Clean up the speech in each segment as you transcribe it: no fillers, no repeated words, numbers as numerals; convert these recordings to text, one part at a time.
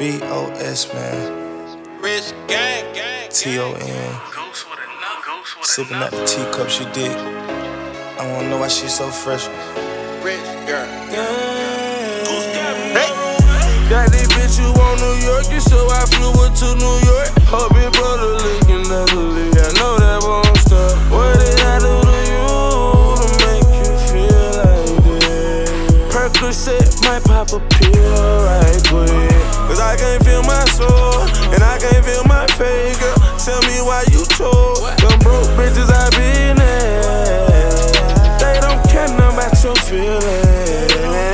BOS, man. Rich gang. TON. Sipping out the teacup she did. I wanna know why she so fresh. Rich girl. Hey. Got this bitch you on New York, so I flew her to New York. Her big brother looking ugly, I know that won't stop. What did I do to you to make you feel like this? Percocet might pop a pill right quick. Cause I can't feel my soul, and I can't feel my face, girl. Tell me why you told them broke bitches I been at. They don't care nothing about your feelings.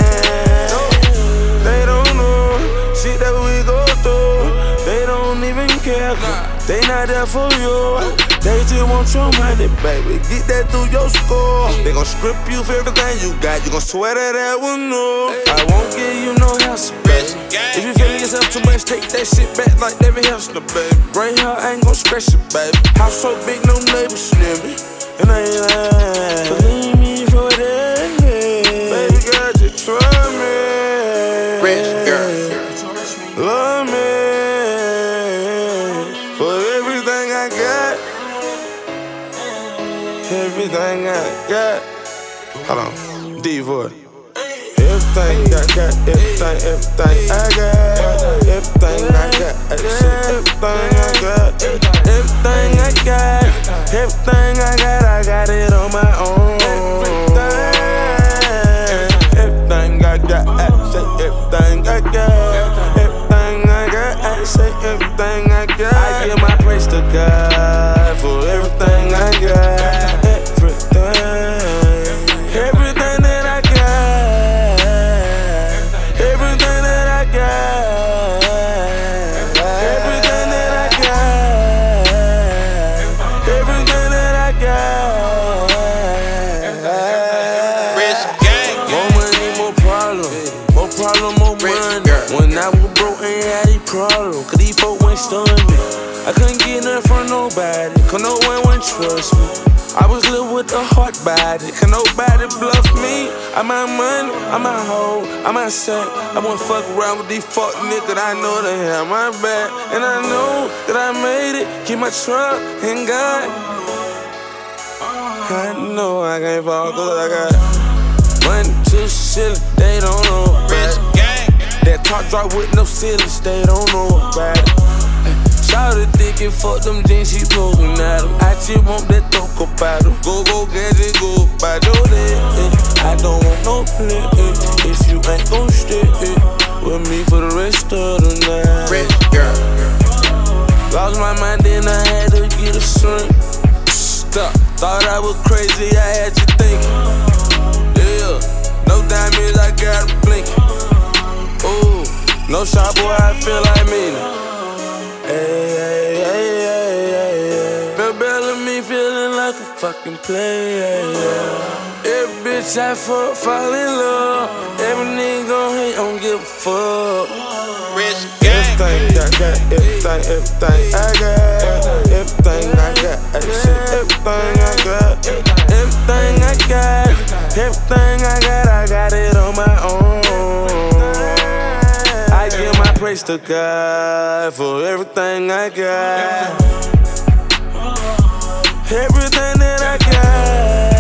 They don't know shit that we go through. They don't even care, they not there for you. They just want your money, baby. Get that through your score. They gon' script you for everything you got. You gon' swear that one no. I won't give you no house, baby. If you feelin' yourself too much, take that shit back like David Hester, baby. Gray hair ain't gon' scratch it, baby. House so big, no neighbors near me. And I ain't lying. Believe me for that, baby girl, just trust me. Rich girl. Love me for everything I got. Everything I got. Hold on, D-Voice. Everything I got, everything I got. Everything I got, everything I got. Everything I got, everything I got it on my own. Everything I got, I say everything I got. Everything I got, I say everything I got. I give my praise to God for everything I got. Everything that I got. Everything that I got. Everything that I got. Everything that I got. Rich gang. More money, more problem. More problem, more money. When I was broke, ain't had these problems. Cause these folk ain't stunned me. I couldn't get nothing from nobody. Cause no one wouldn't trust me. I was living with a heart body. Can nobody bluff me? I'm out money, I'm out hoe, I'm out sack. I won't fuck around with these fuck niggas. I know they have my back. And I know that I made it. Keep my truck and God. I know I can't fall cause I got money too silly. They don't know about it. That top drop with no ceilings. They don't know about it. Shawty thick and fuck them jeans, she poking at them. I just want that Toco bottle. Go, get it, go, by your leg. I don't want no play, if you ain't gon' stay with me for the rest of the night. Rich girl. Lost my mind, then I had to get a shrink. Stop, thought I was crazy, I had you thinking. Yeah, no diamonds, I got a blink. Ooh, no shot, boy, I feel like meaning. Hey. Bellamy feeling like a fucking player. Every bitch I fuck, fall in love. Every nigga gon' hate, don't give a fuck. Rich gang. Everything I got, everything I got. Everything I got, I say everything I got. Everything I got, everything I got it on my own. I give my praise to God for everything I got. Everything that I got.